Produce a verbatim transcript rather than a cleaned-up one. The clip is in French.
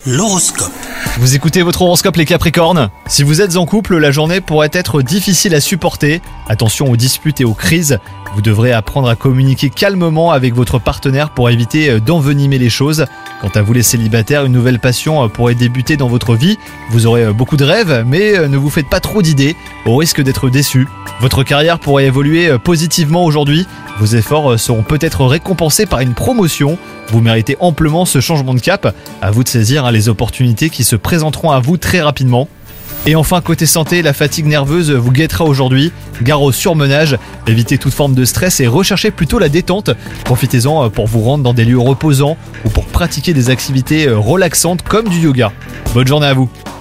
L'horoscope. Vous écoutez votre horoscope les Capricornes. Si vous êtes en couple, la journée pourrait être difficile à supporter. Attention aux disputes et aux crises. Vous devrez apprendre à communiquer calmement avec votre partenaire pour éviter d'envenimer les choses. Quant à vous les célibataires, une nouvelle passion pourrait débuter dans votre vie. Vous aurez beaucoup de rêves, mais ne vous faites pas trop d'idées, au risque d'être déçus. Votre carrière pourrait évoluer positivement aujourd'hui. Vos efforts seront peut-être récompensés par une promotion. Vous méritez amplement ce changement de cap. À vous de saisir les opportunités qui se présenteront à vous très rapidement. Et enfin, côté santé, la fatigue nerveuse vous guettera aujourd'hui. Gare au surmenage, évitez toute forme de stress et recherchez plutôt la détente. Profitez-en pour vous rendre dans des lieux reposants ou pour pratiquer des activités relaxantes comme du yoga. Bonne journée à vous.